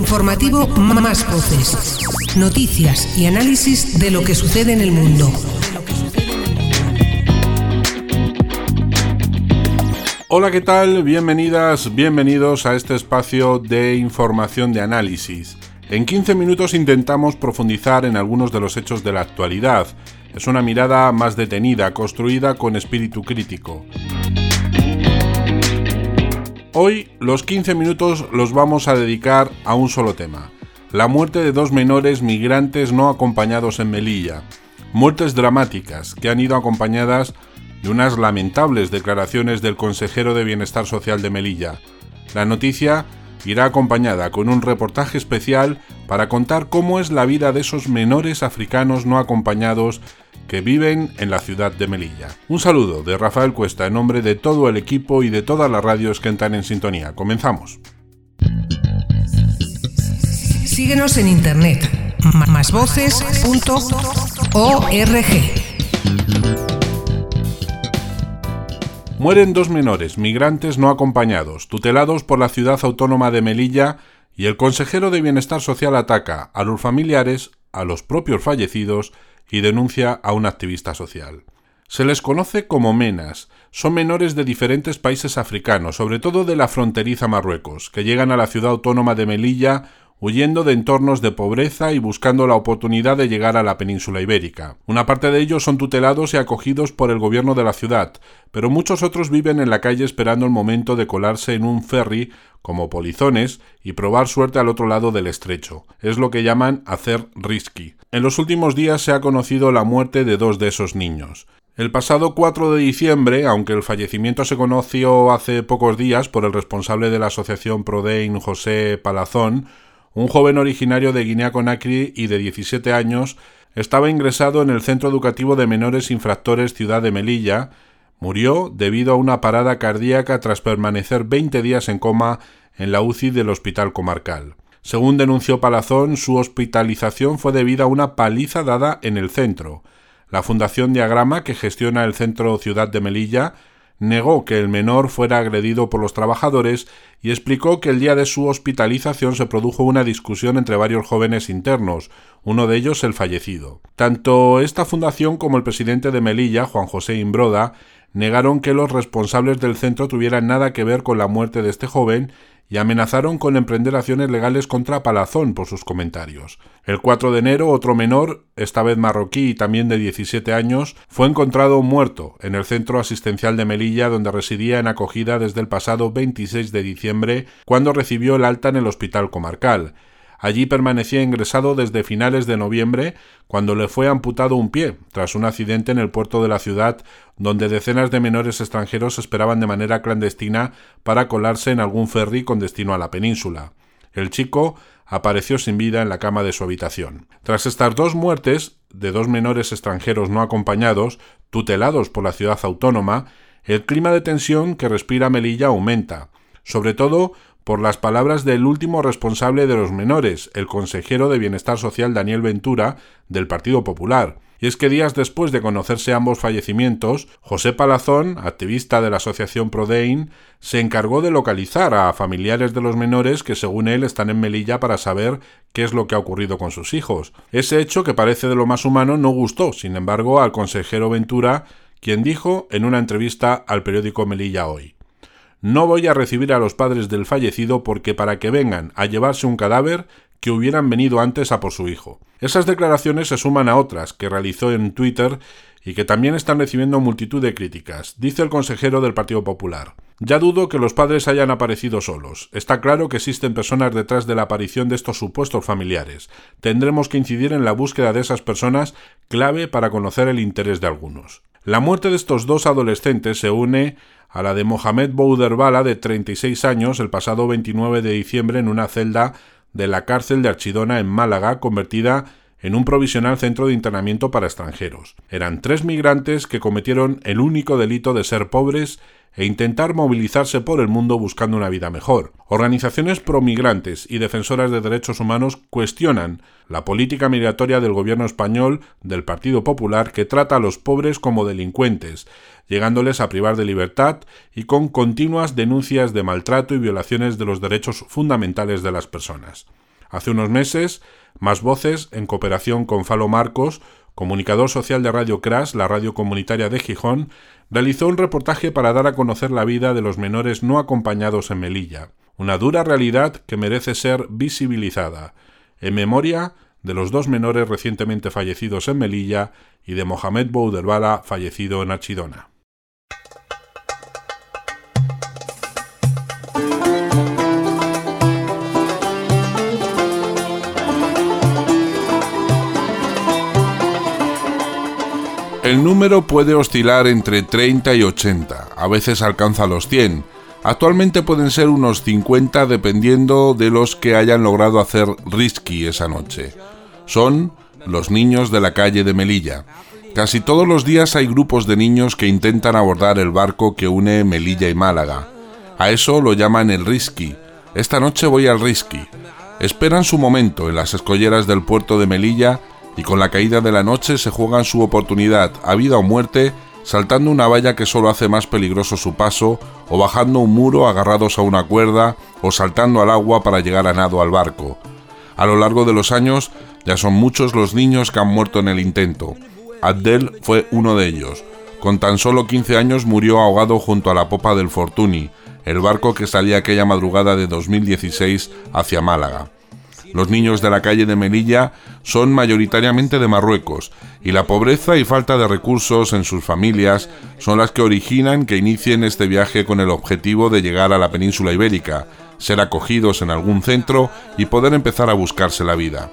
informativo Más Voces. Noticias y análisis de lo que sucede en el mundo. Hola, ¿qué tal? Bienvenidas, bienvenidos a este espacio de información de análisis. En 15 minutos intentamos profundizar en algunos de los hechos de la actualidad. Es una mirada más detenida, construida con espíritu crítico. Hoy los 15 minutos los vamos a dedicar a un solo tema: la muerte de 2 menores migrantes no acompañados en Melilla. Muertes dramáticas que han ido acompañadas de unas lamentables declaraciones del consejero de Bienestar Social de Melilla. La noticia irá acompañada con un reportaje especial para contar cómo es la vida de esos menores africanos no acompañados que viven en la ciudad de Melilla. Un saludo de Rafael Cuesta en nombre de todo el equipo y de todas las radios que están en sintonía. Comenzamos. Síguenos en internet, másvoces.org. Mueren 2 menores migrantes no acompañados, tutelados por la ciudad autónoma de Melilla, y el consejero de Bienestar Social ataca a los familiares, a los propios fallecidos y denuncia a un activista social. Se les conoce como menas. Son menores de diferentes países africanos, sobre todo de la fronteriza Marruecos, que llegan a la ciudad autónoma de Melilla huyendo de entornos de pobreza y buscando la oportunidad de llegar a la península ibérica. Una parte de ellos son tutelados y acogidos por el gobierno de la ciudad, pero muchos otros viven en la calle esperando el momento de colarse en un ferry como polizones y probar suerte al otro lado del estrecho. Es lo que llaman hacer risky. En los últimos días se ha conocido la muerte de 2 de esos niños. El pasado 4 de diciembre, aunque el fallecimiento se conoció hace pocos días por el responsable de la asociación Prodein, José Palazón, un joven originario de Guinea-Conakry y de 17 años, estaba ingresado en el Centro Educativo de Menores Infractores Ciudad de Melilla. Murió debido a una parada cardíaca tras permanecer 20 días en coma en la UCI del Hospital Comarcal. Según denunció Palazón, su hospitalización fue debida a una paliza dada en el centro. La Fundación Diagrama, que gestiona el Centro Ciudad de Melilla, negó que el menor fuera agredido por los trabajadores y explicó que el día de su hospitalización se produjo una discusión entre varios jóvenes internos, uno de ellos el fallecido. Tanto esta fundación como el presidente de Melilla, Juan José Imbroda, negaron que los responsables del centro tuvieran nada que ver con la muerte de este joven y amenazaron con emprender acciones legales contra Palazón por sus comentarios. El 4 de enero, otro menor, esta vez marroquí y también de 17 años, fue encontrado muerto en el centro asistencial de Melilla, donde residía en acogida desde el pasado 26 de diciembre, cuando recibió el alta en el Hospital Comarcal. Allí permanecía ingresado desde finales de noviembre, cuando le fue amputado un pie, tras un accidente en el puerto de la ciudad, donde decenas de menores extranjeros esperaban de manera clandestina para colarse en algún ferry con destino a la península. El chico apareció sin vida en la cama de su habitación. Tras estas 2 muertes de 2 menores extranjeros no acompañados, tutelados por la ciudad autónoma, el clima de tensión que respira Melilla aumenta, sobre todo por las palabras del último responsable de los menores, el consejero de Bienestar Social Daniel Ventura, del Partido Popular. Y es que días después de conocerse ambos fallecimientos, José Palazón, activista de la asociación Prodein, se encargó de localizar a familiares de los menores que, según él, están en Melilla para saber qué es lo que ha ocurrido con sus hijos. Ese hecho, que parece de lo más humano, no gustó, sin embargo, al consejero Ventura, quien dijo en una entrevista al periódico Melilla Hoy: «No voy a recibir a los padres del fallecido porque para que vengan a llevarse un cadáver que hubieran venido antes a por su hijo». Esas declaraciones se suman a otras que realizó en Twitter y que también están recibiendo multitud de críticas. Dice el consejero del Partido Popular: «Ya dudo que los padres hayan aparecido solos. Está claro que existen personas detrás de la aparición de estos supuestos familiares. Tendremos que incidir en la búsqueda de esas personas, clave para conocer el interés de algunos». La muerte de estos 2 adolescentes se une a la de Mohamed Bouderbala, de 36 años, el pasado 29 de diciembre en una celda de la cárcel de Archidona en Málaga, convertida en un provisional centro de internamiento para extranjeros. Eran 3 migrantes que cometieron el único delito de ser pobres e intentar movilizarse por el mundo buscando una vida mejor. Organizaciones promigrantes y defensoras de derechos humanos cuestionan la política migratoria del gobierno español del Partido Popular, que trata a los pobres como delincuentes, llegándoles a privar de libertad y con continuas denuncias de maltrato y violaciones de los derechos fundamentales de las personas. Hace unos meses, Más Voces, en cooperación con Falo Marcos, comunicador social de Radio Crash, la radio comunitaria de Gijón, realizó un reportaje para dar a conocer la vida de los menores no acompañados en Melilla, una dura realidad que merece ser visibilizada, en memoria de los 2 menores recientemente fallecidos en Melilla y de Mohamed Bouderbala, fallecido en Archidona. El número puede oscilar entre 30 y 80, a veces alcanza los 100. Actualmente pueden ser unos 50 dependiendo de los que hayan logrado hacer risky esa noche. Son los niños de la calle de Melilla. Casi todos los días hay grupos de niños que intentan abordar el barco que une Melilla y Málaga. A eso lo llaman el risky. Esta noche voy al risky. Esperan su momento en las escolleras del puerto de Melilla y con la caída de la noche se juegan su oportunidad a vida o muerte, saltando una valla que solo hace más peligroso su paso, o bajando un muro agarrados a una cuerda, o saltando al agua para llegar a nado al barco. A lo largo de los años, ya son muchos los niños que han muerto en el intento. Abdel fue uno de ellos. Con tan solo 15 años murió ahogado junto a la popa del Fortuny, el barco que salía aquella madrugada de 2016 hacia Málaga. Los niños de la calle de Melilla son mayoritariamente de Marruecos y la pobreza y falta de recursos en sus familias son las que originan que inicien este viaje con el objetivo de llegar a la península ibérica, ser acogidos en algún centro y poder empezar a buscarse la vida.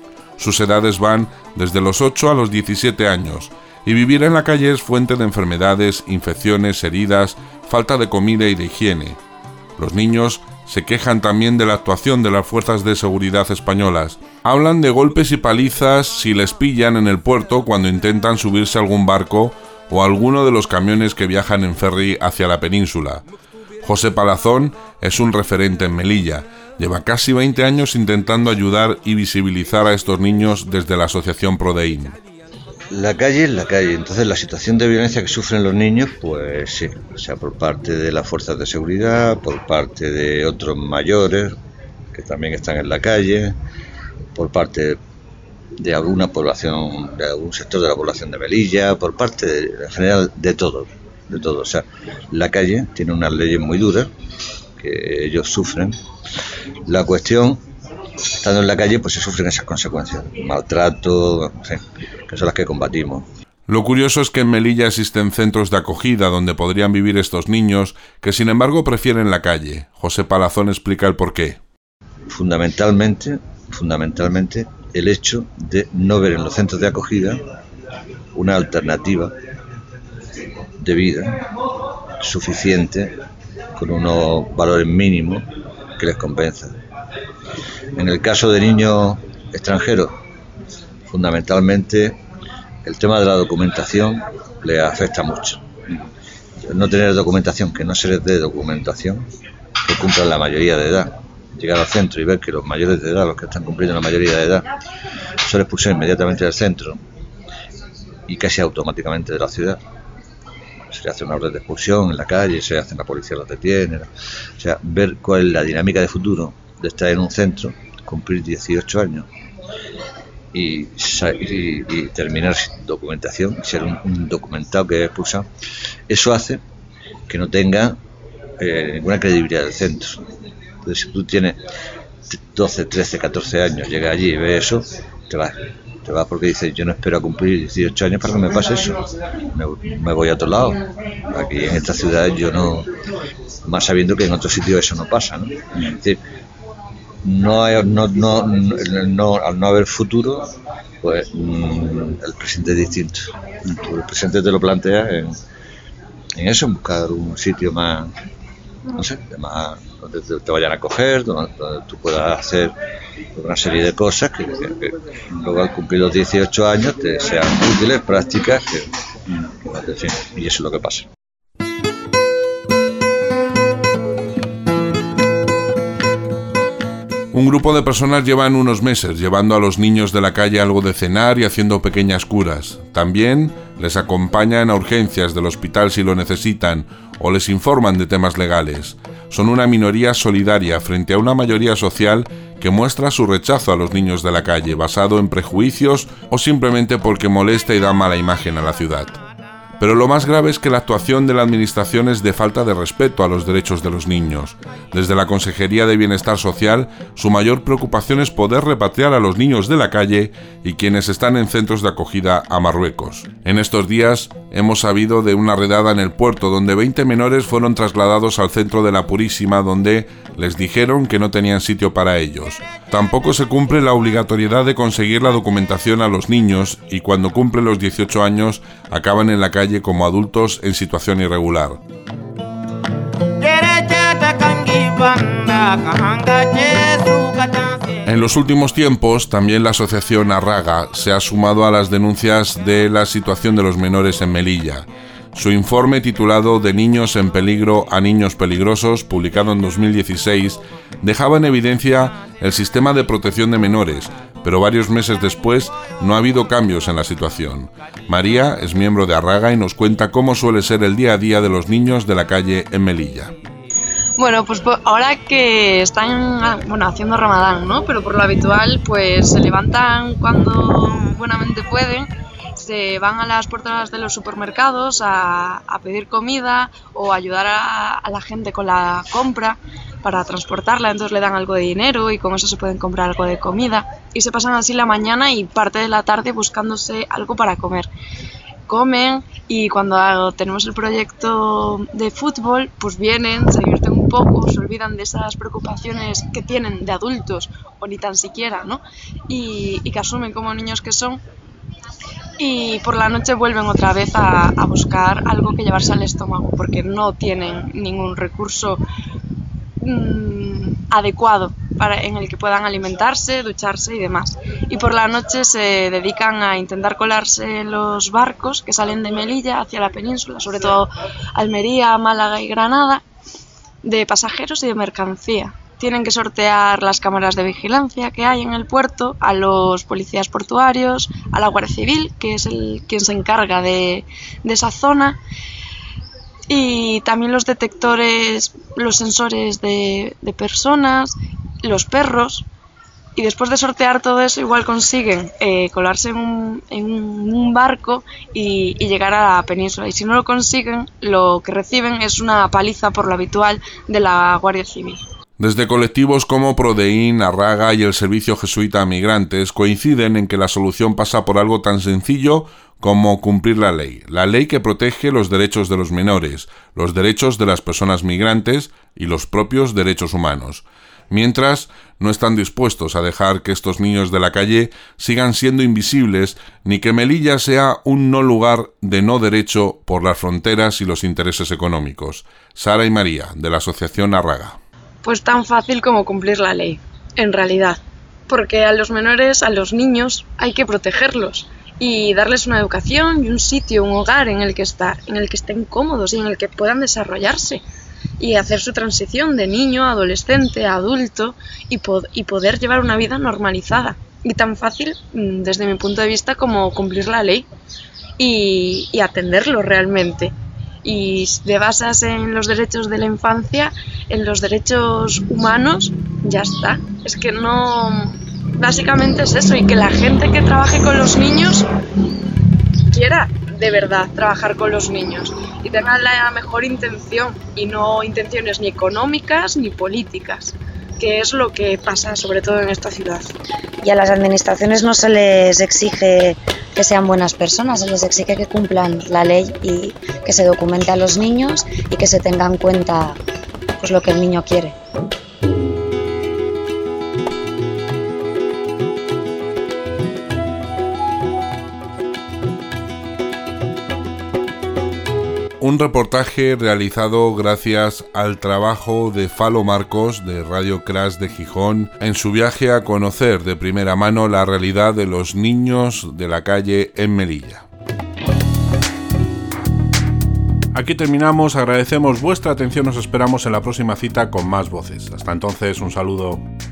Sus edades van desde los 8 a los 17 años y vivir en la calle es fuente de enfermedades, infecciones, heridas, falta de comida y de higiene. Los niños se quejan también de la actuación de las fuerzas de seguridad españolas. Hablan de golpes y palizas si les pillan en el puerto cuando intentan subirse a algún barco o a alguno de los camiones que viajan en ferry hacia la península. José Palazón es un referente en Melilla. Lleva casi 20 años intentando ayudar y visibilizar a estos niños desde la asociación Prodein. La calle es la calle, entonces la situación de violencia que sufren los niños, pues sí, o sea, por parte de las fuerzas de seguridad, por parte de otros mayores que también están en la calle, por parte de alguna población, de algún sector de la población de Melilla, por parte en general de todo, o sea, la calle tiene unas leyes muy duras que ellos sufren. La cuestión, estando en la calle, pues se sufren esas consecuencias, maltrato, sí, que son las que combatimos. Lo curioso es que en Melilla existen centros de acogida donde podrían vivir estos niños, que sin embargo prefieren la calle. José Palazón explica el porqué. Fundamentalmente, el hecho de no ver en los centros de acogida una alternativa de vida suficiente, con unos valores mínimos que les compensan. En el caso de niños extranjeros, fundamentalmente el tema de la documentación les afecta mucho. No tener documentación, que no se les dé documentación, que cumplan la mayoría de edad. Llegar al centro y ver que los mayores de edad, los que están cumpliendo la mayoría de edad, son expulsados inmediatamente del centro y casi automáticamente de la ciudad. Se le hace una orden de expulsión en la calle, se hace, la policía los detiene. O sea, ver cuál es la dinámica de futuro de estar en un centro, cumplir 18 años y terminar sin documentación, ser un documentado que es expulsado, eso hace que no tenga ninguna credibilidad del centro. Entonces, si tú tienes 12, 13, 14 años, llegas allí y ves eso, te vas porque dices, yo no espero a cumplir 18 años para que me pase eso, me voy a otro lado. Aquí en esta ciudad yo no, más sabiendo que en otros sitios eso no pasa, ¿no? Es decir, al no haber futuro, pues el presente es distinto. El presente te lo planteas en eso, en buscar un sitio más, no sé, más donde te vayan a coger, donde tú puedas hacer una serie de cosas que luego al cumplir los 18 años te sean útiles, prácticas, en fin, y eso es lo que pasa. Un grupo de personas llevan unos meses llevando a los niños de la calle algo de cenar y haciendo pequeñas curas. También les acompañan a urgencias del hospital si lo necesitan o les informan de temas legales. son una minoría solidaria frente a una mayoría social que muestra su rechazo a los niños de la calle, basado en prejuicios o simplemente porque molesta y da mala imagen a la ciudad. Pero lo más grave es que la actuación de la administración es de falta de respeto a los derechos de los niños. Desde la Consejería de Bienestar Social, su mayor preocupación es poder repatriar a los niños de la calle y quienes están en centros de acogida a Marruecos. En estos días hemos sabido de una redada en el puerto donde 20 menores fueron trasladados al centro de la Purísima, donde les dijeron que no tenían sitio para ellos. Tampoco se cumple la obligatoriedad de conseguir la documentación a los niños y cuando cumplen los 18 años acaban en la calle como adultos en situación irregular. En los últimos tiempos, también la asociación Arraga se ha sumado a las denuncias de la situación de los menores en Melilla. Su informe titulado De niños en peligro a niños peligrosos, publicado en 2016, dejaba en evidencia el sistema de protección de menores, pero varios meses después no ha habido cambios en la situación. María es miembro de Arraga y nos cuenta cómo suele ser el día a día de los niños de la calle en Melilla. Bueno, pues ahora que están haciendo Ramadán, ¿no? Pero por lo habitual pues se levantan cuando buenamente pueden, se van a las puertas de los supermercados a pedir comida o ayudar a la gente con la compra para transportarla, entonces le dan algo de dinero y con eso se pueden comprar algo de comida y se pasan así la mañana y parte de la tarde buscándose algo para comer. Comen y cuando tenemos el proyecto de fútbol pues vienen, se divierten un poco, se olvidan de esas preocupaciones que tienen de adultos o ni tan siquiera, ¿no? Y que asumen como niños que son. Y por la noche vuelven otra vez a buscar algo que llevarse al estómago porque no tienen ningún recurso adecuado en el que puedan alimentarse, ducharse y demás. Y por la noche se dedican a intentar colarse en los barcos que salen de Melilla hacia la península, sobre todo Almería, Málaga y Granada, de pasajeros y de mercancía. Tienen que sortear las cámaras de vigilancia que hay en el puerto, a los policías portuarios, a la Guardia Civil, que es quien se encarga de esa zona, y también los detectores, los sensores de personas, los perros, y después de sortear todo eso igual consiguen colarse en un barco y llegar a la península, y si no lo consiguen lo que reciben es una paliza por lo habitual de la Guardia Civil. Desde colectivos como Prodeín, Arraga y el Servicio Jesuita a Migrantes coinciden en que la solución pasa por algo tan sencillo como cumplir la ley que protege los derechos de los menores, los derechos de las personas migrantes y los propios derechos humanos. Mientras, no están dispuestos a dejar que estos niños de la calle sigan siendo invisibles, ni que Melilla sea un no lugar de no derecho por las fronteras y los intereses económicos. Sara y María, de la asociación Arraga. Pues tan fácil como cumplir la ley, en realidad, porque a los menores, a los niños, hay que protegerlos y darles una educación y un sitio, un hogar en el que estar, en el que estén cómodos y en el que puedan desarrollarse y hacer su transición de niño a adolescente a adulto y poder llevar una vida normalizada. Y tan fácil, desde mi punto de vista, como cumplir la ley y atenderlo realmente. Y si te basas en los derechos de la infancia, en los derechos humanos, ya está. Es que no... Básicamente es eso, y que la gente que trabaje con los niños quiera de verdad trabajar con los niños y tenga la mejor intención y no intenciones ni económicas ni políticas, que es lo que pasa sobre todo en esta ciudad. Y a las administraciones no se les exige que sean buenas personas, se les exige que cumplan la ley y que se documente a los niños y que se tenga en cuenta pues lo que el niño quiere. Un reportaje realizado gracias al trabajo de Falo Marcos de Radio Crash de Gijón en su viaje a conocer de primera mano la realidad de los niños de la calle en Melilla. Aquí terminamos, agradecemos vuestra atención, nos esperamos en la próxima cita con más voces. Hasta entonces, un saludo.